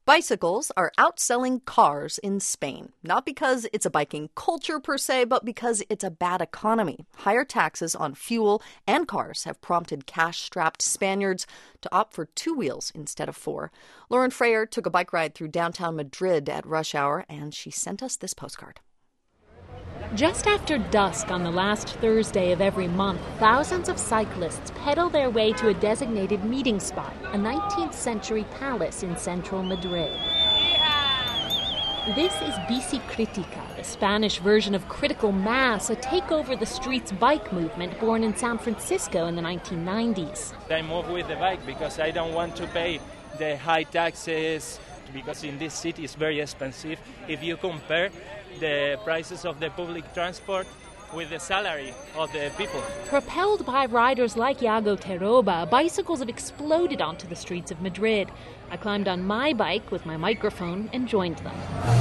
Bicycles are outselling cars in Spain, not because it's a biking culture per se, but because it's a bad economy. Higher taxes on fuel and cars have prompted cash-strapped Spaniards to opt for two wheels instead of four. Lauren Freyer took a bike ride through downtown Madrid at rush hour, and she sent us this postcard. Just after dusk on the last Thursday of every month, thousands of cyclists pedal their way to a designated meeting spot, a 19th century palace in central Madrid. This is Bici Crítica, the Spanish version of critical mass, a take-over-the-streets bike movement born in San Francisco in the 1990s. I move with the bike because I don't want to pay the high taxes, because in this city it's very expensive. If you compare the prices of the public transport with the salary of the people. Propelled by riders like Iago Teroba, bicycles have exploded onto the streets of Madrid. I climbed on my bike with my microphone and joined them.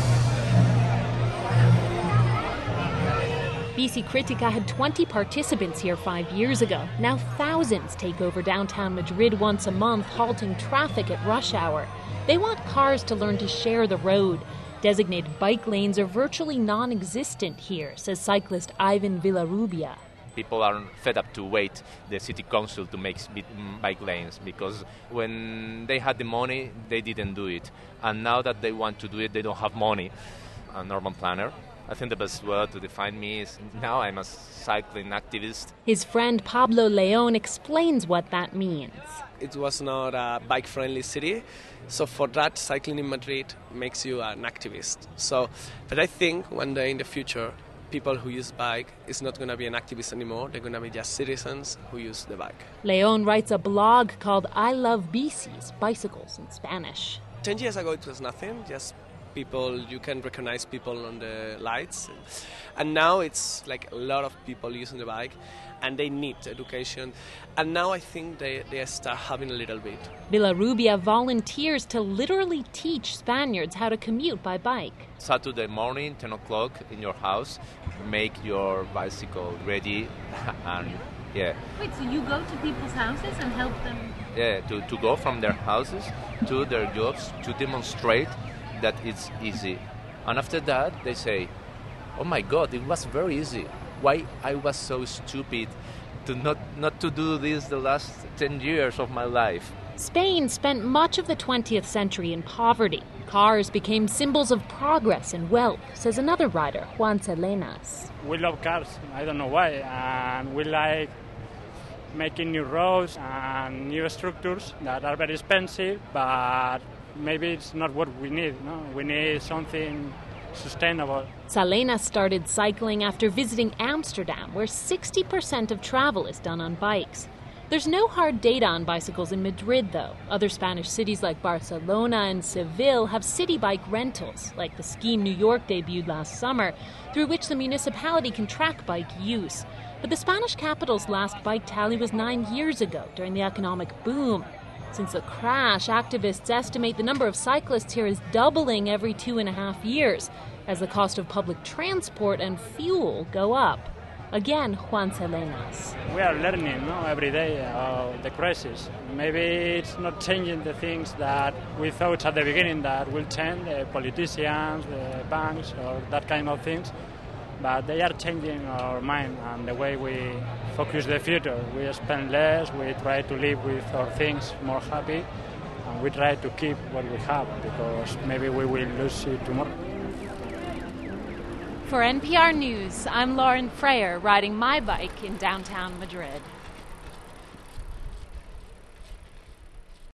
Bici Crítica had 20 participants here 5 years ago. Now thousands take over downtown Madrid once a month, halting traffic at rush hour. They want cars to learn to share the road. Designated bike lanes are virtually non-existent here, says cyclist Ivan Villarrubia. People are fed up to wait the city council to make bike lanes, because when they had the money, they didn't do it. And now that they want to do it, they don't have money. An urban planner. I think the best word to define me is now I'm a cycling activist. His friend Pablo León explains what that means. It was not a bike-friendly city, so for that, cycling in Madrid makes you an activist. But I think one day in the future, people who use bike is not going to be an activist anymore. They're going to be just citizens who use the bike. León writes a blog called I Love Bicis, bicycles in Spanish. 10 years ago, it was nothing, just people, you can recognize people on the lights. And now it's like a lot of people using the bike, and they need education. And now I think they start having a little bit. Villarrubia volunteers to literally teach Spaniards how to commute by bike. Saturday morning, 10 o'clock, in your house, make your bicycle ready, and yeah. Wait, so you go to people's houses and help them? Yeah, to go from their houses to their jobs to demonstrate that it's easy. And after that, they say, oh my God, it was very easy. Why I was so stupid to not to do this the last 10 years of my life. Spain spent much of the 20th century in poverty. Cars became symbols of progress and wealth, says another rider, Juan Selenas. We love cars, I don't know why, and we like making new roads and new structures that are very expensive, but maybe it's not what we need. No? We need something sustainable. Salenas started cycling after visiting Amsterdam, where 60% of travel is done on bikes. There's no hard data on bicycles in Madrid, though. Other Spanish cities like Barcelona and Seville have city bike rentals, like the scheme New York debuted last summer, through which the municipality can track bike use. But the Spanish capital's last bike tally was 9 years ago, during the economic boom. Since the crash, activists estimate the number of cyclists here is doubling every 2.5 years, as the cost of public transport and fuel go up. Again, Juan Selenas. We are learning every day about the crisis. Maybe it's not changing the things that we thought at the beginning that will change, the politicians, the banks, or that kind of things. But they are changing our mind and the way we focus the future. We spend less, we try to live with our things more happy, and we try to keep what we have, because maybe we will lose it tomorrow. For NPR News, I'm Lauren Freyer, riding my bike in downtown Madrid.